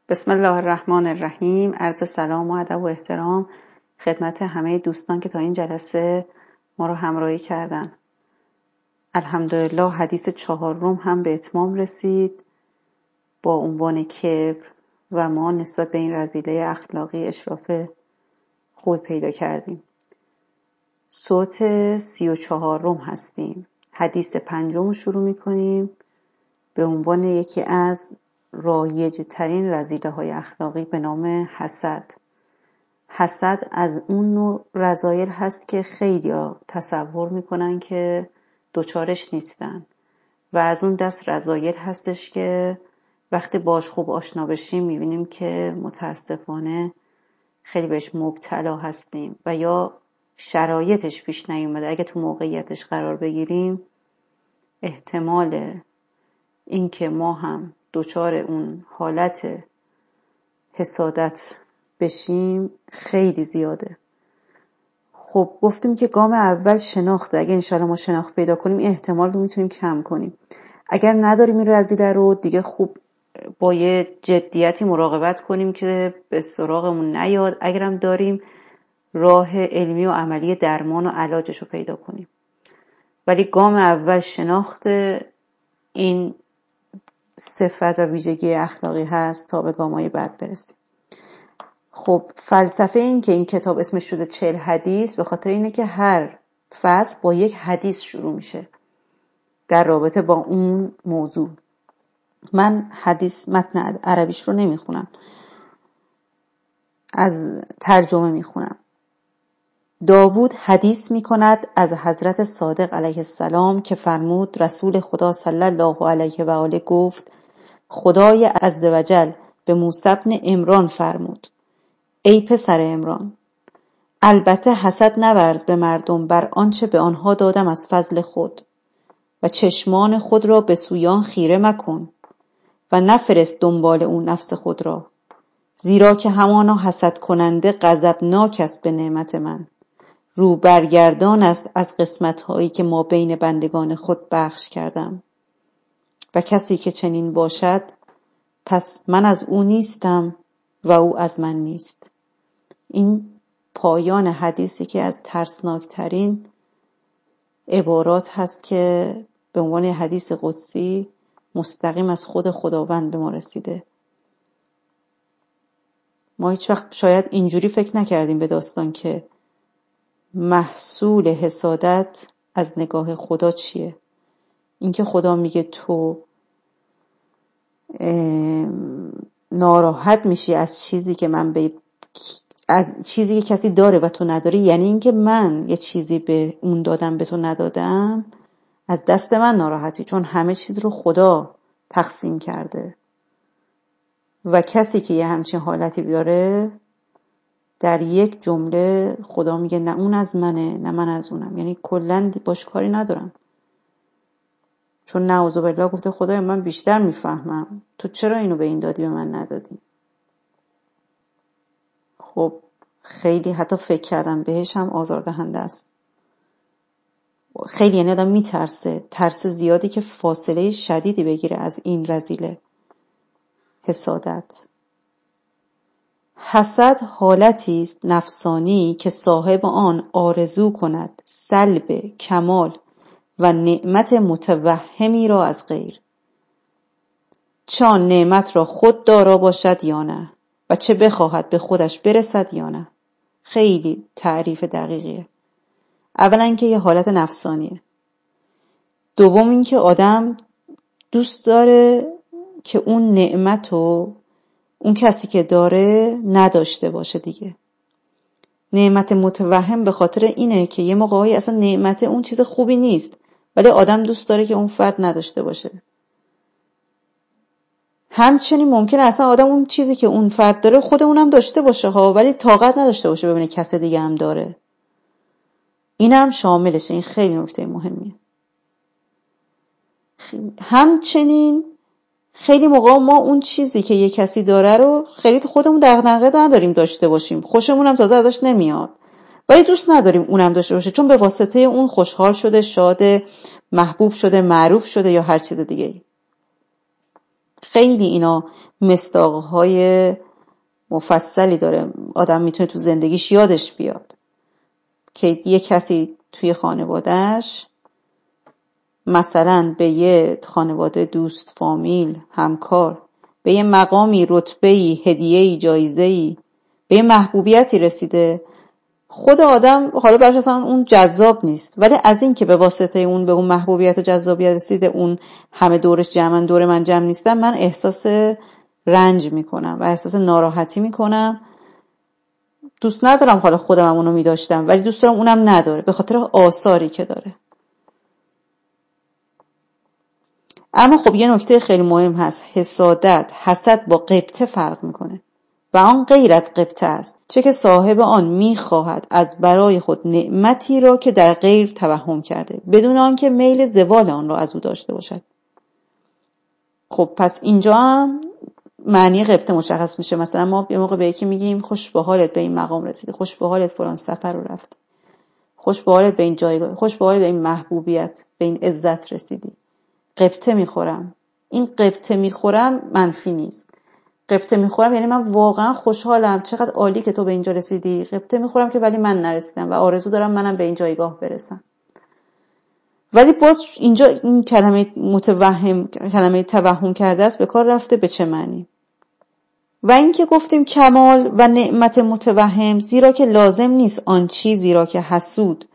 بسم الله الرحمن الرحیم. عرض سلام و ادب و احترام خدمت همه دوستان که تا این جلسه ما رو همراهی کردن. الحمدلله حدیث 4 هم به اتمام رسید با عنوان کبر و ما نسبت به این رذیله اخلاقی اشراف خوب پیدا کردیم. صوت 34 هستیم. حدیث 5 رو شروع میکنیم به عنوان یکی از رایج ترین رذیله های اخلاقی به نام حسد. حسد از اون نوع رذایل هست که خیلی‌ها تصور میکنن که دوچارش نیستن و از اون دست رذایل هستش که وقتی باش خوب آشنا بشیم میبینیم که متاسفانه خیلی بهش مبتلا هستیم و یا شرایطش پیش نیومده. اگه تو موقعیتش قرار بگیریم احتمال اینکه ما هم دوچار اون حالت حسادت بشیم خیلی زیاده. خب گفتیم که گام اول شناخته. اگه انشالله ما شناخت پیدا کنیم این احتمال رو میتونیم کم کنیم. اگر نداریم این رذیله رو دیگه خوب با یه جدیتی مراقبت کنیم که به سراغمون نیاد. اگرم داریم راه علمی و عملی درمان و علاجش رو پیدا کنیم. ولی گام اول شناخت این صفت و ویژگی اخلاقی هست تا به گام‌های بعد برسیم. خب فلسفه این که این کتاب اسمش شده 40 حدیث به خاطر اینه که هر فصل با یک حدیث شروع میشه در رابطه با اون موضوع. من حدیث متن عربیش رو نمیخونم، از ترجمه میخونم. داوود حدیث میکند از حضرت صادق علیه السلام که فرمود رسول خدا صلی الله علیه و آله گفت خدای عزوجل به موسی بن عمران فرمود ای پسر عمران، البته حسد نورز به مردم بر آنچه به آنها دادم از فضل خود و چشمان خود را به سویان خیره مکن و نفرست دنبال اون نفس خود را، زیرا که همانا حسد کننده غضبناک است به نعمت من، رو برگردان است از قسمت‌هایی که ما بین بندگان خود بخش کردم و کسی که چنین باشد پس من از او نیستم و او از من نیست. این پایان حدیثی که از ترسناکترین عبارات هست که به عنوان حدیث قدسی مستقیم از خود خداوند به ما رسیده. ما هیچ وقت شاید اینجوری فکر نکردیم به داستان که محصول حسادت از نگاه خدا چیه. اینکه خدا میگه تو ناراحت میشی از چیزی که از چیزی که کسی داره و تو نداری، یعنی اینکه من یه چیزی به اون دادم به تو ندادم، از دست من ناراحتی، چون همه چیز رو خدا تقسیم کرده و کسی که یه همچین حالتی بیاره در یک جمله خدا میگه نه اون از منه نه من از اونم، یعنی کلاً باش کاری ندارم. چون نعوذ بالله گفته خدای من بیشتر میفهمم، تو چرا اینو به این دادی به من ندادی؟ خب خیلی حتی فکر کردم بهش هم آزاردهنده است. خیلی یعنی آدم میترسه، ترس زیادی که فاصله شدیدی بگیره از این رذیله حسادت. حسد حالتی است نفسانی که صاحب آن آرزو کند سلب کمال و نعمت متوهمی را از غیر، چه آن نعمت را خود دارا باشد یا نه و چه بخواهد به خودش برسد یا نه. خیلی تعریف دقیقیه. اولا که یه حالت نفسانیه. دوم این که آدم دوست داره که اون نعمتو اون کسی که داره نداشته باشه دیگه. نعمت متوهم به خاطر اینه که یه موقعی اصلا نعمت اون چیز خوبی نیست ولی آدم دوست داره که اون فرد نداشته باشه. همچنین ممکنه اصلا آدم اون چیزی که اون فرد داره خود اونم داشته باشه ها، ولی طاقت نداشته باشه ببینه کس دیگه هم داره. اینم شاملشه. این خیلی نکته مهمیه. همچنین خیلی موقع ما اون چیزی که یه کسی داره رو خیلی خودمون دغدغه نداریم داشته باشیم، خوشمون هم تازه ازش نمیاد ولی دوست نداریم اونم داشته باشه، چون به واسطه اون خوشحال شده، شاده، محبوب شده، معروف شده یا هر چیز دیگه. خیلی اینا مصداقهای مفصلی داره، آدم میتونه تو زندگیش یادش بیاد که یه کسی توی خانوادهش مثلا به یه خانواده دوست، فامیل، همکار، به یه مقامی، رتبه‌ای، هدیه‌ای، جایزه‌ای، به یه محبوبیتی رسیده. خود آدم حالا براش اصلا اون جذاب نیست، ولی از این که به واسطه اون به اون محبوبیت و جذابیت رسیده، اون همه دورش جمعن، دور من جمع نیستن، من احساس رنج میکنم و احساس ناراحتی میکنم. دوست ندارم حالا خودم اونو میداشتم، ولی دوست دارم اونم نداره به خاطر آثاری که داره. اما خب یه نکته خیلی مهم هست، حسادت، حسد با غبطه فرق میکنه و آن غیر از غبطه است، چه که صاحب آن میخواهد از برای خود نعمتی را که در غیر توهم کرده بدون آنکه میل زوال آن را از او داشته باشد. خب پس اینجا هم معنی غبطه مشخص میشه. مثلا ما یه موقع به یکی میگیم خوش به حالت به این مقام رسیدی، خوش به حالت فلان سفر رو رفتی، خوش به حالت به این جایگاه، خوش به حالت به این محبوبیت، به این عزت رسیدی. غبطه میخورم. این غبطه میخورم منفی نیست. غبطه میخورم یعنی من واقعا خوشحالم، چقدر عالی که تو به اینجا رسیدی. غبطه میخورم که ولی من نرسیدم و آرزو دارم منم به این جایگاه برسم. ولی باز اینجا این کلمه توهم کرده است به کار رفته. به چه معنی؟ و اینکه گفتیم کمال و نعمت متوهم، زیرا که لازم نیست آن چیزی را که حسود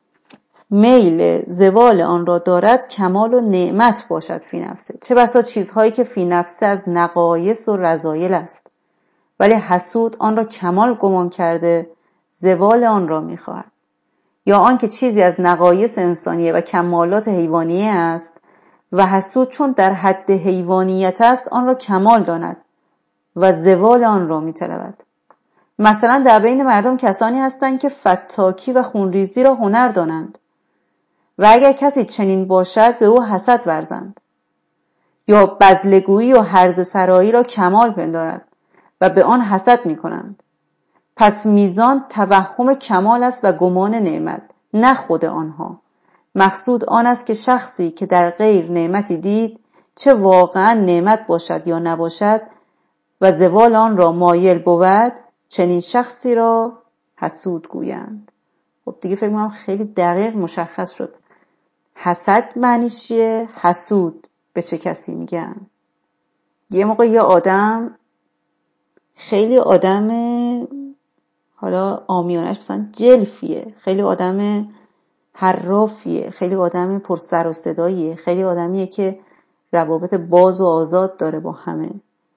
میل زوال آن را دارد کمال و نعمت باشد فی نفسه. چه بسا چیزهایی که فی نفسه از نقایص و رذایل است، ولی حسود آن را کمال گمان کرده زوال آن را می‌خواهد. یا آنکه چیزی از نقایص انسانیه و کمالات حیوانیه است و حسود چون در حد حیوانیت است آن را کمال داند و زوال آن را می‌طلبد. مثلا در بین مردم کسانی هستند که فتاکی و خونریزی را هنر دانند و اگر کسی چنین باشد به او حسد ورزند، یا بزلگویی و هرزه سرایی را کمال پندارد و به آن حسد می‌کنند. پس میزان توهم کمال است و گمان نعمت، نه خود آنها. مقصود آن است که شخصی که در غیر نعمتی دید، چه واقعا نعمت باشد یا نباشد و زوال آن را مایل بود، چنین شخصی را حسود گویند. خب دیگه فکر می‌کنم خیلی دقیق مشخص شد حسد معنیش چیه، حسود به چه کسی میگن. یه موقع یه آدم خیلی آدم حالا عامیانش مثلا جلفیه، خیلی آدم حرافیه، خیلی آدم پر سر و صداییه، خیلی آدمیه که روابط باز و آزاد داره با همه،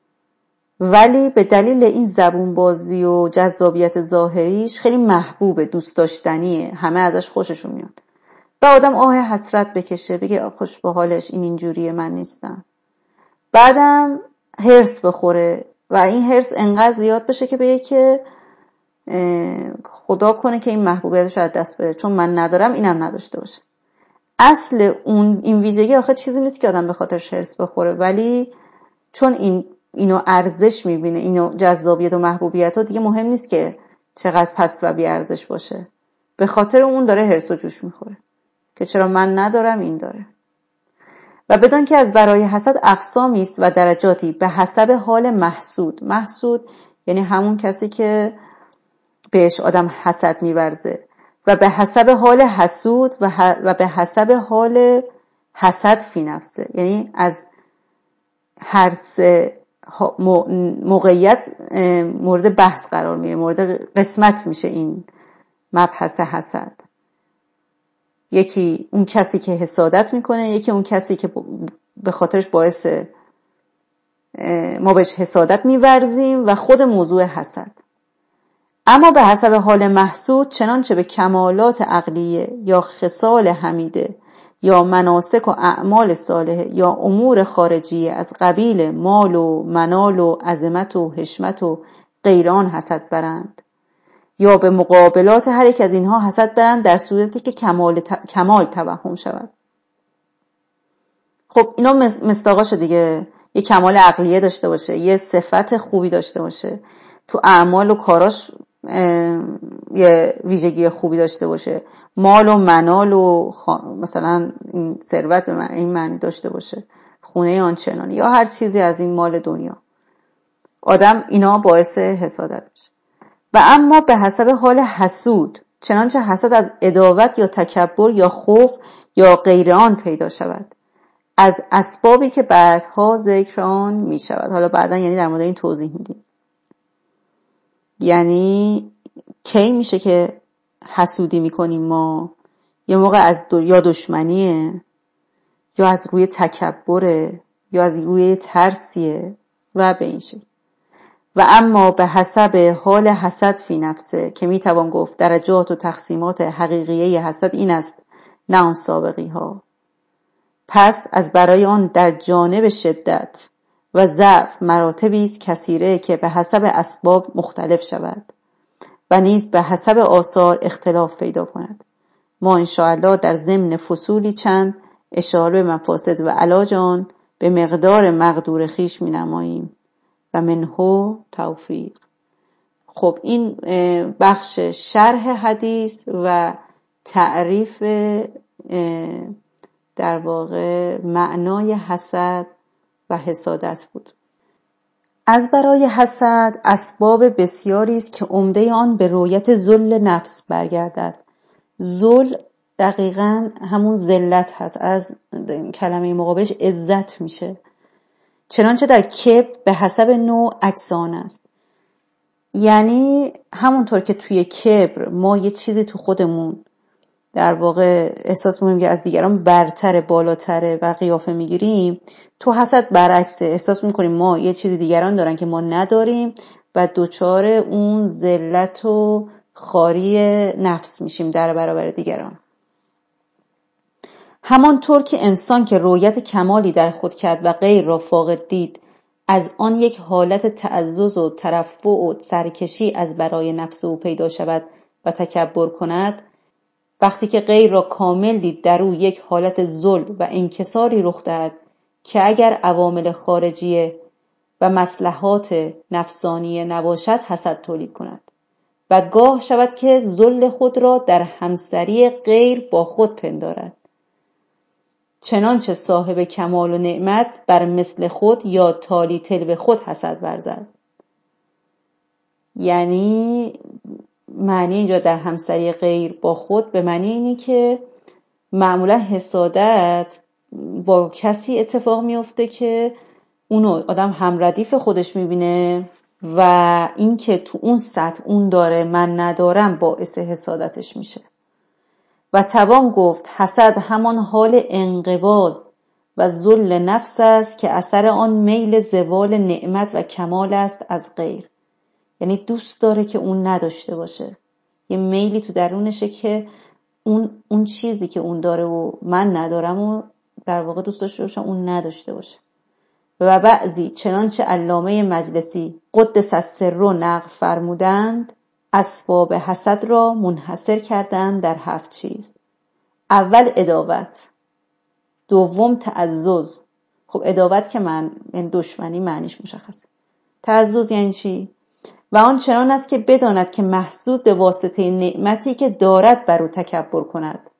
ولی به دلیل این زبون بازی و جذابیت ظاهریش خیلی محبوبه، دوست داشتنیه، همه ازش خوششون میاد. و آدم آه حسرت بکشه، بگه خوش به حالش، این اینجوریه، من نیستم. بعدم هرس بخوره و این هرس انقدر زیاد بشه که بگه که خدا کنه که این محبوبیتش از دست بره، چون من ندارم اینم نداشته باشه. اصل این ویژگی آخه چیزی نیست که آدم به خاطرش هرس بخوره، ولی چون اینو ارزش میبینه، اینو جذابیت و محبوبیت ها دیگه مهم نیست که چقدر پست و بی ارزش باشه، به خاطر اون داره هرس و جوش میخوره که چرا من ندارم این داره. و بدان که از برای حسد اقسامی است و درجاتی به حسب حال محسود. محسود یعنی همون کسی که بهش آدم حسد می‌ورزه، و به حسب حال حسود و به حسب حال حسد فی نفسه، یعنی از هر سه موقعیت مورد بحث قرار میگیره، مورد قسمت میشه این مبحث حسد. یکی اون کسی که حسادت میکنه، یکی اون کسی که به خاطرش باعث ما بهش حسادت میورزیم و خود موضوع حسد. اما به حسب حال محسود چنانچه به کمالات عقلیه یا خصال حمیده یا مناسک و اعمال صالحه یا امور خارجیه از قبیل مال و منال و عظمت و حشمت و غیران حسد برند، یا به مقابلات هر یک از اینها حسد برند در صورتی که کمال توهم شود. خب اینا مصداقاشه دیگه. یه کمال عقلیه داشته باشه، یه صفت خوبی داشته باشه، تو اعمال و کاراش یه ویژگی خوبی داشته باشه، مال و منال و مثلا این ثروت به این معنی داشته باشه، خونه آنچنانی یا هر چیزی از این مال دنیا. آدم اینا باعث حسادت میشه. و اما به حسب حال حسود، چنانچه حسد از عداوت یا تکبر یا خوف یا غیر آن پیدا شود، از اسبابی که بعدها ذکر آن می شود. حالا بعدا یعنی در مورد این توضیح میدیم. یعنی کی میشه که حسودی میکنیم ما؟ یه موقع از یا دشمنیه، یا از روی تکبره، یا از روی ترسیه و به این شکل. و اما به حسب حال حسد فی نفسه، که میتوان گفت درجات و تقسیمات حقیقیه حسد این است، نه آن سابقی ها. پس از برای آن در جانب شدت و ضعف مراتبی است کثیره که به حسب اسباب مختلف شود و نیز به حسب آثار اختلاف پیدا کند. ما انشاءالله در ضمن فصولی چند اشاره به مفاسد و علاج آن به مقدار مقدور خیش می نماییم و منه توفیق. خب این بخش شرح حدیث و تعریف در واقع معنای حسد و حسادت بود. از برای حسد اسباب بسیاری است که عمده آن به رویت ذل نفس برگردد. ذل دقیقاً همون ذلت هست، از کلمه مقابلش عزت میشه. چنانچه در کبر به حسب نوع اجزان است. یعنی همونطور که توی کبر ما یه چیزی تو خودمون در واقع احساس می‌کنیم که از دیگران برتره، بالاتره و قیافه میگیریم، تو حسد برعکسه. احساس می‌کنیم ما یه چیزی دیگران دارن که ما نداریم و دوچار اون ذلت و خواری نفس میشیم در برابر دیگران. همانطور که انسان که رؤیت کمالی در خود کرد و غیر را فاقد دید، از آن یک حالت تعزز و ترفع و سرکشی از برای نفس او پیدا شود و تکبر کند، وقتی که غیر را کامل دید در او یک حالت ذل و انکساری رخ دهد که اگر عوامل خارجیه و مصلحات نفسانیه نباشد حسد تولید کند و گاه شود که ذل خود را در همسری غیر با خود پندارد، چنانچه صاحب کمال و نعمت بر مثل خود یا تالی تلو خود حسد ورزد. یعنی معنی اینجا در همسری غیر با خود به معنی اینی که معمولا حسادت با کسی اتفاق میفته که اونو آدم هم ردیف خودش میبینه و این که تو اون سطح اون داره من ندارم باعث حسادتش میشه. و توان گفت حسد همان حال انقباض و ذل نفس است که اثر آن میل زوال نعمت و کمال است از غیر. یعنی دوست داره که اون نداشته باشه، یه میلی تو درونشه که اون چیزی که اون داره و من ندارم و در واقع دوست داشته باشه اون نداشته باشه. و بعضی چنانچه علامه مجلسی قدس السر نقل فرمودند اسباب حسد را منحصر کردند در 7 چیز. اول عداوت، دوم تعزز. خب عداوت که یعنی دشمنی معنیش مشخصه. تعزز یعنی چی؟ و آن چنان است که بداند که محسود به واسطه نعمتی که دارد بر او تکبر کند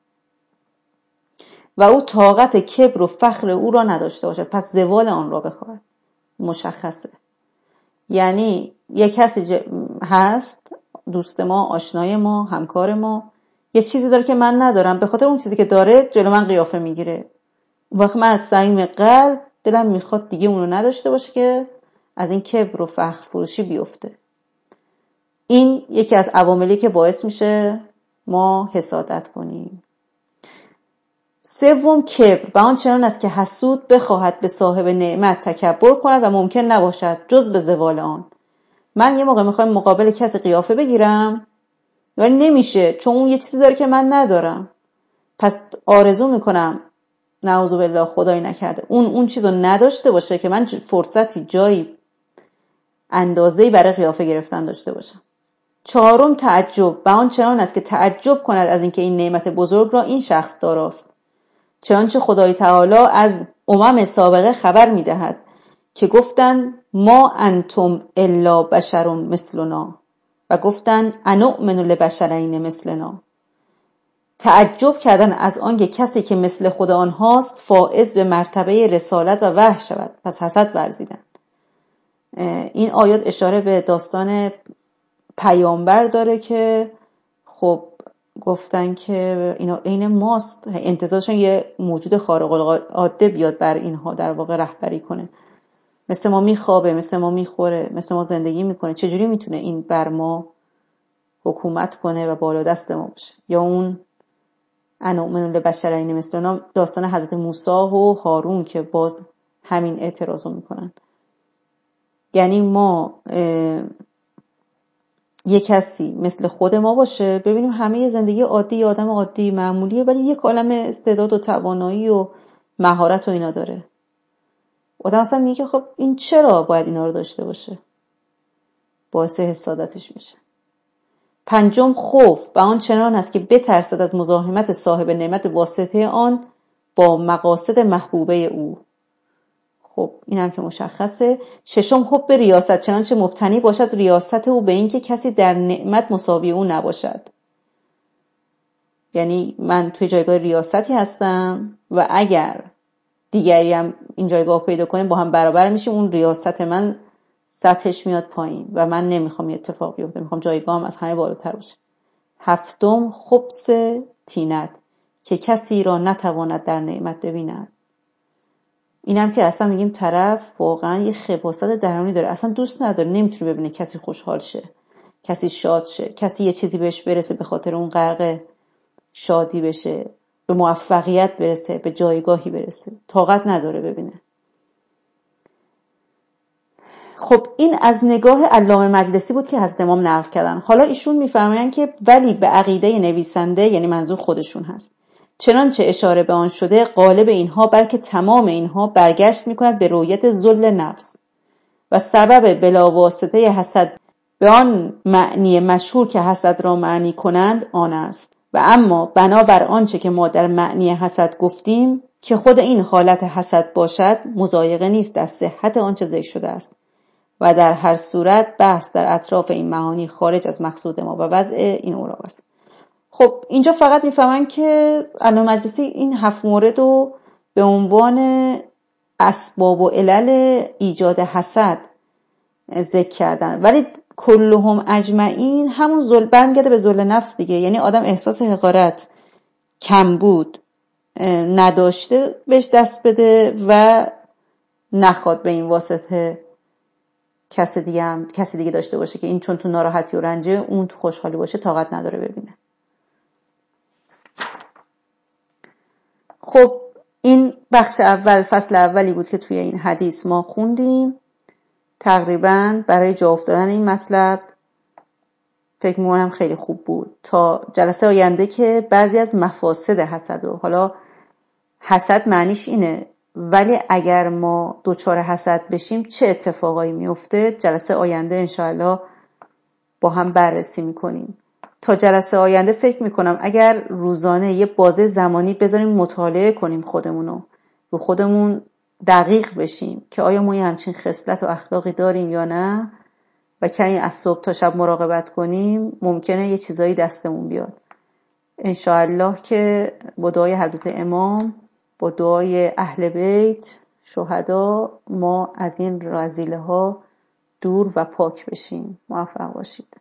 و او طاقت کبر و فخر او را نداشته باشد، پس زوال آن را بخواهد. مشخصه. یعنی یک کسی هست، دوست ما، آشنای ما، همکار ما، یه چیزی داره که من ندارم، به خاطر اون چیزی که داره جلو من قیافه میگیره. وقت من از صمیم قلب دلم میخواد دیگه اونو نداشته باشه که از این کبر و فخر فروشی بیفته. این یکی از عواملی که باعث میشه ما حسادت کنیم. سوم کبر، و آن چنان است که حسود بخواهد به صاحب نعمت تکبر کند و ممکن نباشد جز به زوال آن. من یه موقع میخوایم مقابل کسی قیافه بگیرم ولی نمیشه، چون اون یه چیزی داره که من ندارم. پس آرزو میکنم نعوذ بالله خدای نکرده اون چیزو نداشته باشه که من فرصتی جایی اندازه‌ای برای قیافه گرفتن داشته باشم. چهارم تعجب، و آن چنان است که تعجب کند از اینکه این نعمت بزرگ را این شخص داراست، چنانچه خدای تعالی از سابقه خبر میدهد که گفتند ما انتم الا بشر مثلنا و گفتند انؤمن لبشرین مثلنا. تعجب کردن از آنکه کسی که مثل خود آنهاست فائز به مرتبه رسالت و وحی شود، پس حسد ورزیدند. این آیات اشاره به داستان پیامبر داره که خب گفتن که اینا عین ماست، انتظارشون یه موجود خارق العاده بیاد بر اینها در واقع رهبری کنه، مثل ما میخوابه، مثل ما میخوره، مثل ما زندگی میکنه، چجوری میتونه این بر ما حکومت کنه و بالا دست ما باشه؟ یا اون انؤمن لبشرین مثلنا، داستان حضرت موسی و هارون که باز همین اعتراضو میکنن. یعنی ما یه کسی مثل خود ما باشه، ببینیم همه زندگی عادی، آدم عادی معمولیه، ولی یک عالم استعداد و توانایی و مهارت و اینا داره. آدم اصلا میگه خب این چرا باید اینا رو داشته باشه؟ باعث حسادتش میشه. پنجم، خوف و آن چنان است که بترسد از مزاحمت صاحب نعمت واسطه آن با مقاصد محبوبه او. خب این هم که مشخصه. ششم، حب ریاست، چنانچه مبتنی باشد ریاست او به این که کسی در نعمت مساوی او نباشد. یعنی من توی جایگاه ریاستی هستم و اگر دیگری هم این جایگاه پیدا کنه با هم برابر میشیم، اون ریاست من سطحش میاد پایین و من نمیخوام این اتفاق بیفته، میخوام جایگاهم از همه بالاتر باشه. هفتم، خبث طینت، که کسی را نتواند در نعمت ببیند. اینم که اصلا میگیم طرف واقعا یه خباثت درونی داره، اصلا دوست نداره، نمیتونه ببینه کسی خوشحال شه، کسی شاد شه، کسی یه چیزی بهش برسه به خاطر اون غرق شادی بشه، به موفقیت برسه، به جایگاهی برسه، طاقت نداره ببینه. خب این از نگاه علامه مجلسی بود که حضرت امام نقل کردن. حالا ایشون میفرمایند که ولی به عقیده نویسنده، یعنی منظور خودشون هست، چنانچه اشاره به آن شده، غالب اینها بلکه تمام اینها برگشت میکند به رؤیت ذل نفس و سبب بلاواسطه حسد به آن معنی مشهور که حسد را معنی کنند آن است. و اما بنابر آنچه که ما در معنی حسد گفتیم که خود این حالت حسد باشد، مضایقه نیست در صحت آنچه ذکر شده است و در هر صورت بحث در اطراف این معانی خارج از مقصود ما و وضع این اوراق است. خب اینجا فقط میفهمن که علامه مجلسی این 7 مورد رو به عنوان اسباب و علل ایجاد حسد ذکر کردن، ولی کلهم اجمعین همون برمیگرده به ذل نفس دیگه. یعنی آدم احساس حقارت، کمبود نداشته بهش دست بده و نخواد به این واسطه کسی دیگه داشته باشه که این چون تو ناراحتی و رنجه اون تو خوشحالی باشه طاقت نداره ببینه. خب این بخش اول، فصل اولی بود که توی این حدیث ما خوندیم. تقریبا برای جا افتادن این مطلب فکر می‌کنم خیلی خوب بود. تا جلسه آینده که بعضی از مفاسد حسد و حالا حسد معنیش اینه، ولی اگر ما دوچار حسد بشیم چه اتفاقایی میفته، جلسه آینده انشاءالله با هم بررسی میکنیم. تا جلسه آینده فکر میکنم اگر روزانه یه بازه زمانی بذاریم مطالعه کنیم خودمونو، رو خودمون دقیق بشیم که آیا ما همچین خصلت و اخلاقی داریم یا نه و کمی از صبح تا شب مراقبت کنیم، ممکنه یه چیزایی دستمون بیاد. انشاءالله که با دعای حضرت امام، با دعای اهل بیت شهدا، ما از این رذیله ها دور و پاک بشیم. موفق باشید.